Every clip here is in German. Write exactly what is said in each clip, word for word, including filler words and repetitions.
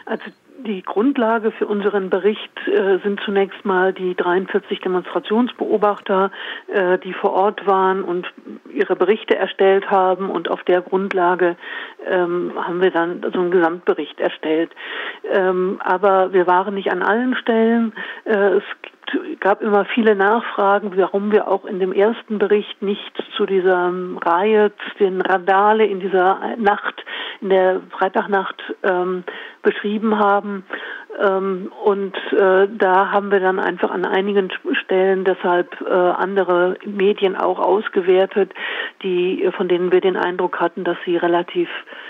Also die Grundlage für unseren Bericht äh, sind zunächst mal die dreiundvierzig Demonstrationsbeobachter, äh, die vor Ort waren und ihre Berichte erstellt haben, und auf der Grundlage ähm, haben wir dann so einen Gesamtbericht erstellt. Ähm, aber wir waren nicht an allen Stellen. Äh, es gab immer viele Nachfragen, warum wir auch in dem ersten Bericht nicht zu dieser Reihe, zu den Randale in dieser Nacht, in der Freitagnacht ähm, beschrieben haben. Ähm, und äh, da haben wir dann einfach an einigen Stellen deshalb äh, andere Medien auch ausgewertet, die, von denen wir den Eindruck hatten, dass sie relativ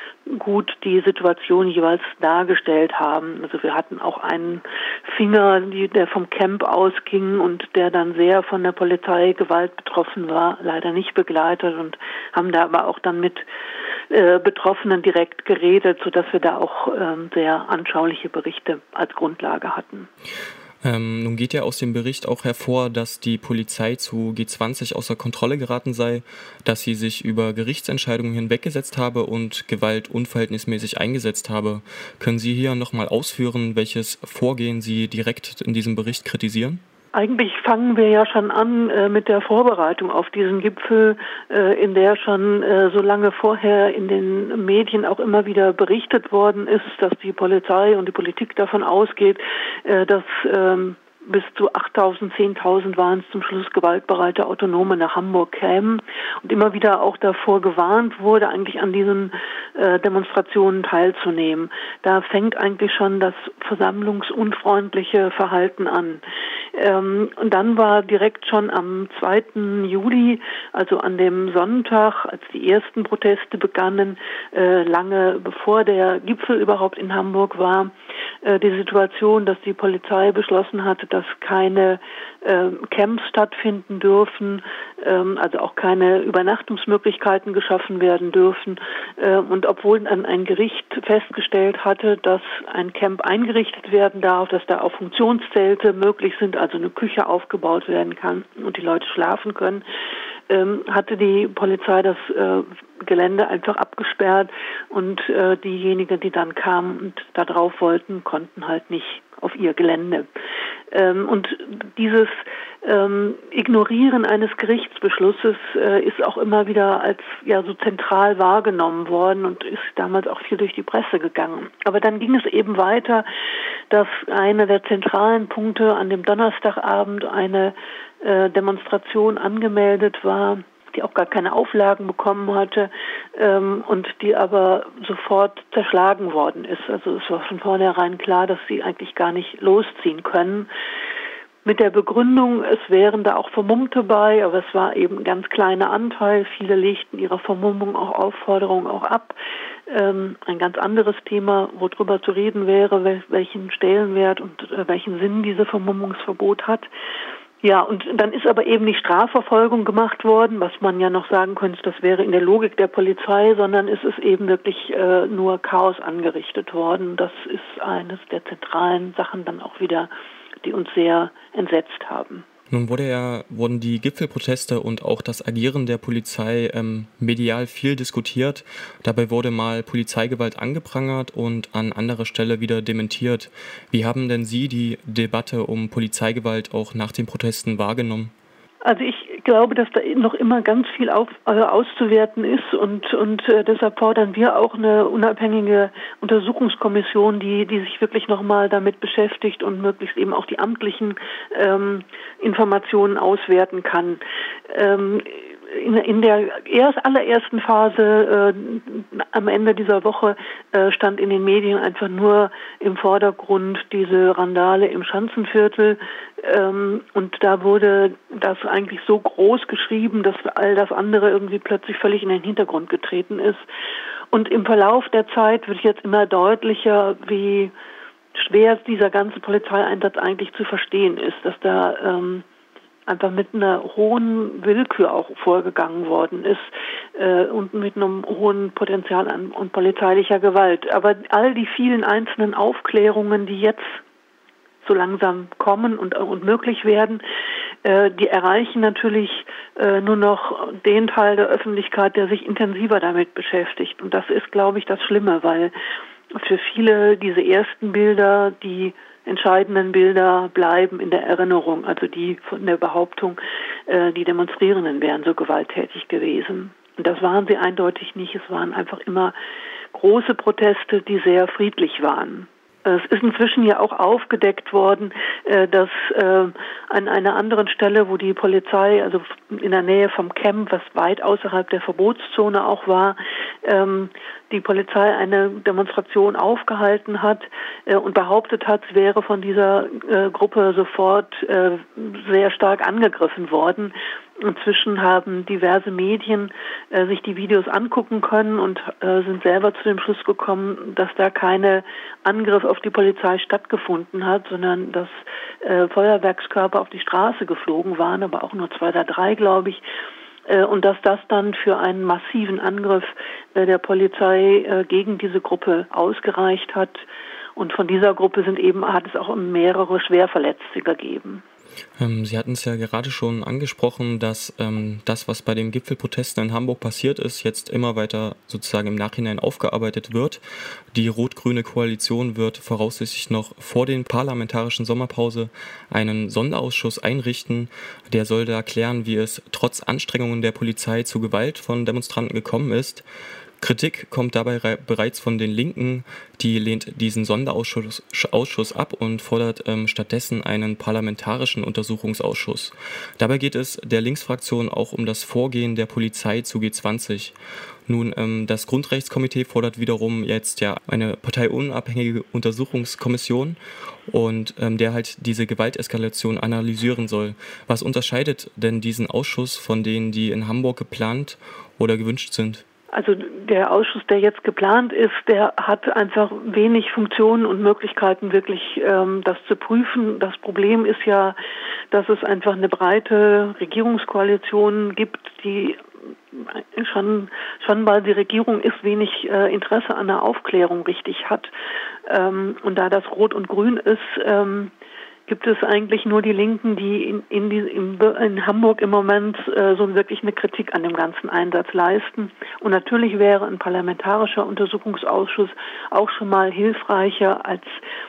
gut die Situation jeweils dargestellt haben. Also wir hatten auch einen Finger, die, der vom Camp ausging und der dann sehr von der Polizeigewalt betroffen war, leider nicht begleitet, und haben da aber auch dann mit äh, Betroffenen direkt geredet, sodass wir da auch ähm, sehr anschauliche Berichte als Grundlage hatten. Ähm, nun geht ja aus dem Bericht auch hervor, dass die Polizei zu G zwanzig außer Kontrolle geraten sei, dass sie sich über Gerichtsentscheidungen hinweggesetzt habe und Gewalt unverhältnismäßig eingesetzt habe. Können Sie hier nochmal ausführen, welches Vorgehen Sie direkt in diesem Bericht kritisieren? Eigentlich fangen wir ja schon an äh, mit der Vorbereitung auf diesen Gipfel, äh, in der schon äh, so lange vorher in den Medien auch immer wieder berichtet worden ist, dass die Polizei und die Politik davon ausgeht, äh, dass ähm, bis zu achttausend, zehntausend waren es zum Schluss gewaltbereite Autonome nach Hamburg kämen, und immer wieder auch davor gewarnt wurde, eigentlich an diesen äh, Demonstrationen teilzunehmen. Da fängt eigentlich schon das versammlungsunfreundliche Verhalten an. Ähm, und dann war direkt schon am zweiten Juli, also an dem Sonntag, als die ersten Proteste begannen, äh, lange bevor der Gipfel überhaupt in Hamburg war, äh, die Situation, dass die Polizei beschlossen hatte, dass keine äh, Camps stattfinden dürfen, ähm, also auch keine Übernachtungsmöglichkeiten geschaffen werden dürfen. Äh, und obwohl dann ein Gericht festgestellt hatte, dass ein Camp eingerichtet werden darf, dass da auch Funktionszelte möglich sind, also eine Küche aufgebaut werden kann und die Leute schlafen können, ähm, hatte die Polizei das äh, Gelände einfach abgesperrt, und äh, diejenigen, die dann kamen und da drauf wollten, konnten halt nicht auf ihr Gelände. Ähm, und dieses ähm, Ignorieren eines Gerichtsbeschlusses äh, ist auch immer wieder als ja so zentral wahrgenommen worden und ist damals auch viel durch die Presse gegangen. Aber dann ging es eben weiter, dass einer der zentralen Punkte an dem Donnerstagabend eine äh, Demonstration angemeldet war, die auch gar keine Auflagen bekommen hatte ähm, und die aber sofort zerschlagen worden ist. Also es war von vornherein klar, dass sie eigentlich gar nicht losziehen können. Mit der Begründung, es wären da auch Vermummte bei, aber es war eben ein ganz kleiner Anteil. Viele legten ihre Vermummung, auch Aufforderungen auch ab. Ähm, ein ganz anderes Thema, worüber zu reden wäre, wel- welchen Stellenwert und äh, welchen Sinn dieses Vermummungsverbot hat. Ja, und dann ist aber eben nicht Strafverfolgung gemacht worden, was man ja noch sagen könnte, das wäre in der Logik der Polizei, sondern es ist eben wirklich äh, nur Chaos angerichtet worden. Das ist eines der zentralen Sachen dann auch wieder, die uns sehr entsetzt haben. Nun wurde ja, wurden die Gipfelproteste und auch das Agieren der Polizei ähm, medial viel diskutiert. Dabei wurde mal Polizeigewalt angeprangert und an anderer Stelle wieder dementiert. Wie haben denn Sie die Debatte um Polizeigewalt auch nach den Protesten wahrgenommen? Also ich glaube, dass da noch immer ganz viel auf, äh, auszuwerten ist, und, und äh, deshalb fordern wir auch eine unabhängige Untersuchungskommission, die, die sich wirklich nochmal damit beschäftigt und möglichst eben auch die amtlichen ähm, Informationen auswerten kann. Ähm, In, in der erst, allerersten Phase äh, am Ende dieser Woche äh, stand in den Medien einfach nur im Vordergrund diese Randale im Schanzenviertel, ähm, und da wurde das eigentlich so groß geschrieben, dass all das andere irgendwie plötzlich völlig in den Hintergrund getreten ist. Und im Verlauf der Zeit wird jetzt immer deutlicher, wie schwer dieser ganze Polizeieinsatz eigentlich zu verstehen ist, dass da ähm, einfach mit einer hohen Willkür auch vorgegangen worden ist äh, und mit einem hohen Potenzial an und polizeilicher Gewalt. Aber all die vielen einzelnen Aufklärungen, die jetzt so langsam kommen und, und möglich werden, äh, die erreichen natürlich äh, nur noch den Teil der Öffentlichkeit, der sich intensiver damit beschäftigt. Und das ist, glaube ich, das Schlimme, weil für viele diese ersten Bilder, die entscheidenden Bilder bleiben in der Erinnerung, also die von der Behauptung, äh, die Demonstrierenden wären so gewalttätig gewesen. Und das waren sie eindeutig nicht. Es waren einfach immer große Proteste, die sehr friedlich waren. Es ist inzwischen ja auch aufgedeckt worden, dass an einer anderen Stelle, wo die Polizei, also in der Nähe vom Camp, was weit außerhalb der Verbotszone auch war, die Polizei eine Demonstration aufgehalten hat und behauptet hat, es wäre von dieser Gruppe sofort sehr stark angegriffen worden. Inzwischen haben diverse Medien äh, sich die Videos angucken können und äh, sind selber zu dem Schluss gekommen, dass da keine Angriff auf die Polizei stattgefunden hat, sondern dass äh, Feuerwerkskörper auf die Straße geflogen waren, aber auch nur zwei oder drei, glaube ich. Äh, und dass das dann für einen massiven Angriff äh, der Polizei äh, gegen diese Gruppe ausgereicht hat. Und von dieser Gruppe sind eben, hat es auch mehrere Schwerverletzte gegeben. Ähm, Sie hatten es ja gerade schon angesprochen, dass ähm, das, was bei den Gipfelprotesten in Hamburg passiert ist, jetzt immer weiter sozusagen im Nachhinein aufgearbeitet wird. Die rot-grüne Koalition wird voraussichtlich noch vor den parlamentarischen Sommerpause einen Sonderausschuss einrichten. Der soll da klären, wie es trotz Anstrengungen der Polizei zu Gewalt von Demonstranten gekommen ist. Kritik kommt dabei re- bereits von den Linken, die lehnt diesen Sonderausschuss Ausschuss ab und fordert ähm, stattdessen einen parlamentarischen Untersuchungsausschuss. Dabei geht es der Linksfraktion auch um das Vorgehen der Polizei zu G zwanzig. Nun, ähm, das Grundrechtskomitee fordert wiederum jetzt ja eine parteiunabhängige Untersuchungskommission und ähm, der halt diese Gewalteskalation analysieren soll. Was unterscheidet denn diesen Ausschuss von denen, die in Hamburg geplant oder gewünscht sind? Also der Ausschuss, der jetzt geplant ist, der hat einfach wenig Funktionen und Möglichkeiten, wirklich ähm, das zu prüfen. Das Problem ist ja, dass es einfach eine breite Regierungskoalition gibt, die schon, schon weil die Regierung ist, wenig äh, Interesse an der Aufklärung richtig hat. Ähm, und da das Rot und Grün ist, ähm, gibt es eigentlich nur die Linken, die in, in, die, in, in Hamburg im Moment äh, so wirklich eine Kritik an dem ganzen Einsatz leisten. Und natürlich wäre ein parlamentarischer Untersuchungsausschuss auch schon mal hilfreicher als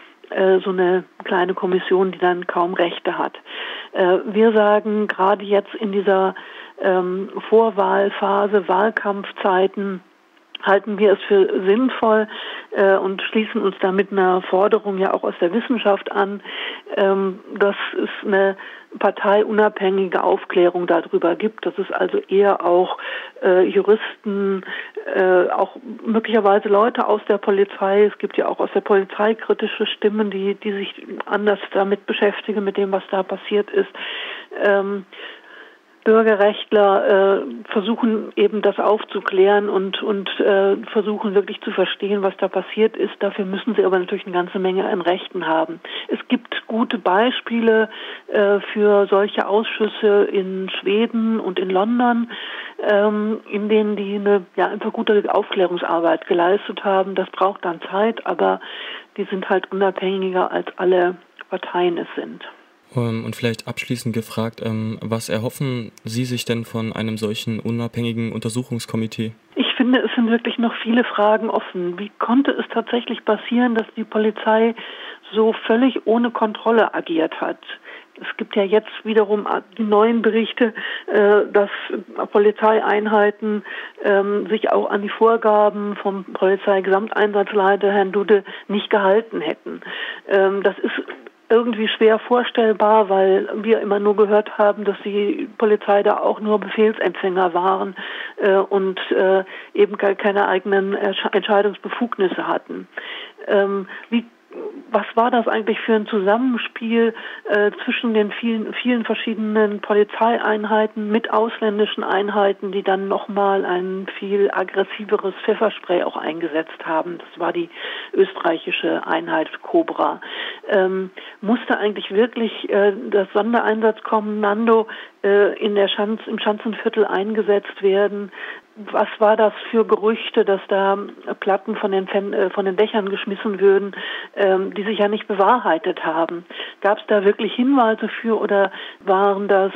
äh, so eine kleine Kommission, die dann kaum Rechte hat. Äh, wir sagen, gerade jetzt in dieser ähm, Vorwahlphase, Wahlkampfzeiten, halten wir es für sinnvoll äh, und schließen uns damit einer Forderung ja auch aus der Wissenschaft an, ähm, dass es eine parteiunabhängige Aufklärung darüber gibt, dass es also eher auch äh, Juristen, äh, auch möglicherweise Leute aus der Polizei, es gibt ja auch aus der Polizei kritische Stimmen, die, die sich anders damit beschäftigen, mit dem, was da passiert ist, ähm, Bürgerrechtler äh, versuchen eben das aufzuklären und und äh, versuchen wirklich zu verstehen, was da passiert ist. Dafür müssen sie aber natürlich eine ganze Menge an Rechten haben. Es gibt gute Beispiele äh, für solche Ausschüsse in Schweden und in London, ähm, in denen die eine ja einfach gute Aufklärungsarbeit geleistet haben. Das braucht dann Zeit, aber die sind halt unabhängiger als alle Parteien es sind. Und vielleicht abschließend gefragt, was erhoffen Sie sich denn von einem solchen unabhängigen Untersuchungskomitee? Ich finde, es sind wirklich noch viele Fragen offen. Wie konnte es tatsächlich passieren, dass die Polizei so völlig ohne Kontrolle agiert hat? Es gibt ja jetzt wiederum die neuen Berichte, dass Polizeieinheiten sich auch an die Vorgaben vom Polizeigesamteinsatzleiter Herrn Dude nicht gehalten hätten. Das ist irgendwie schwer vorstellbar, weil wir immer nur gehört haben, dass die Polizei da auch nur Befehlsempfänger waren äh, und äh, eben keine eigenen Entscheidungsbefugnisse hatten. Ähm, wie Was war das eigentlich für ein Zusammenspiel äh, zwischen den vielen, vielen verschiedenen Polizeieinheiten mit ausländischen Einheiten, die dann nochmal ein viel aggressiveres Pfefferspray auch eingesetzt haben? Das war die österreichische Einheit Cobra. Ähm, musste eigentlich wirklich äh, das Sondereinsatzkommando äh, in der Schanz, im Schanzenviertel eingesetzt werden? Was war das für Gerüchte, dass da Platten von den, Fen- äh, von den Dächern geschmissen würden, ähm, die sich ja nicht bewahrheitet haben? Gab es da wirklich Hinweise für oder waren das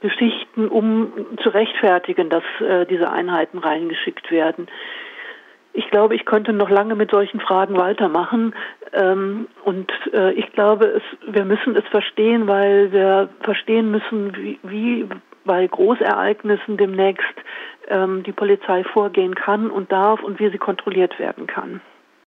Geschichten, um zu rechtfertigen, dass äh, diese Einheiten reingeschickt werden? Ich glaube, ich könnte noch lange mit solchen Fragen weitermachen. Ähm, und äh, ich glaube, es, wir müssen es verstehen, weil wir verstehen müssen, wie, wie bei Großereignissen demnächst ähm, die Polizei vorgehen kann und darf und wie sie kontrolliert werden kann.